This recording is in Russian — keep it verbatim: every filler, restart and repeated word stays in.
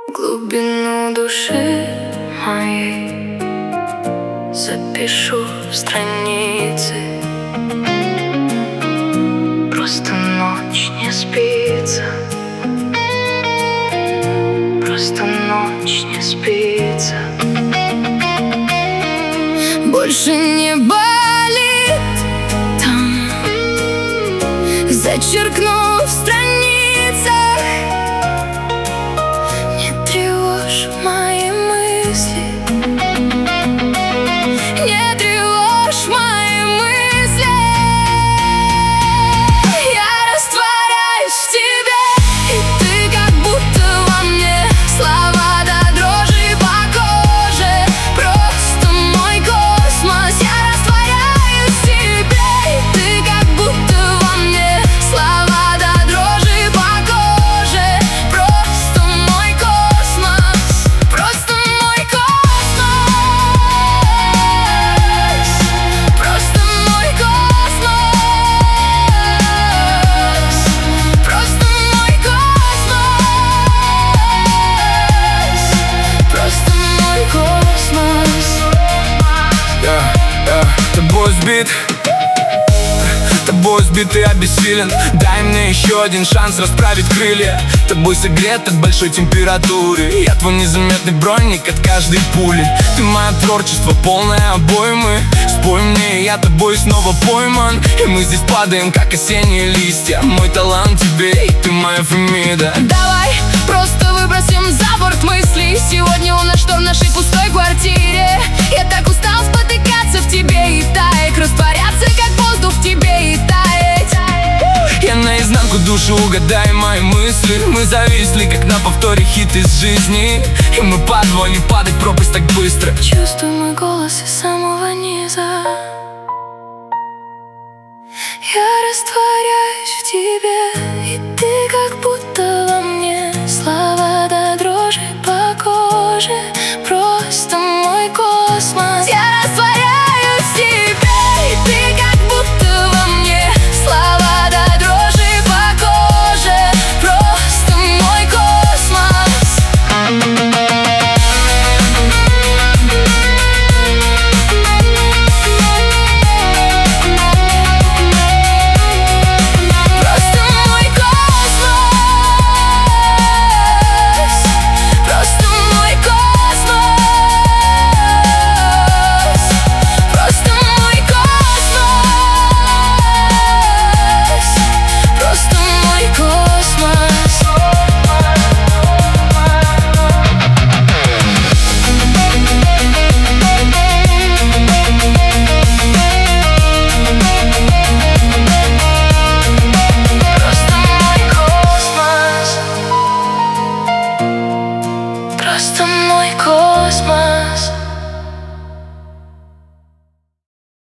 Глубину души моей запишу в страницы. Просто ночь не спится, просто ночь не спится. Больше не болит там, зачеркну в страницах. Не тревожь мои мысли, не тревожь мои мысли. Я растворяюсь в тебе, и ты как будто во мне. Слова до дрожи по коже, просто мой космос. Я растворяюсь в тебе, и ты как будто во мне. Слова до дрожи по коже, просто мой космос, просто мой космос, просто мой космос, просто мой космос, просто мой космос. Yeah, yeah. Тобой сбит, тобой сбит и обессилен. Дай мне еще один шанс расправить крылья. Тобой согрет от большой температуры. Я твой незаметный броник от каждой пули. Ты мое творчество, полное обоймы. Спой мне, я тобой снова пойман. И мы здесь падаем, как осенние листья. Мой талант тебе, и ты моя Фемида. Давай просто выбросим за борт мысли. Сегодня у нас шторм в нашей пустой квартире. Я так устал спотыкаться в тебе и таять, растворяться, как воздух в тебе и таять. Я наизнанку душу, угадай мои мысли. Мы зависли, как на повторе хит из жизни. И мы по двое падать в пропасть так быстро. Чувствуй мой голос из самого низа. Я растворяюсь в тебе, и ты как будто во мне. Слова до дрожи по коже, просто мой космос. Я растворяюсь в тебе, и ты как будто во мне. Слова до дрожи по коже, просто мой космос. Просто мой космос, просто мой космос, просто мой космос, просто мой космос. Просто мой космос, просто мой космос.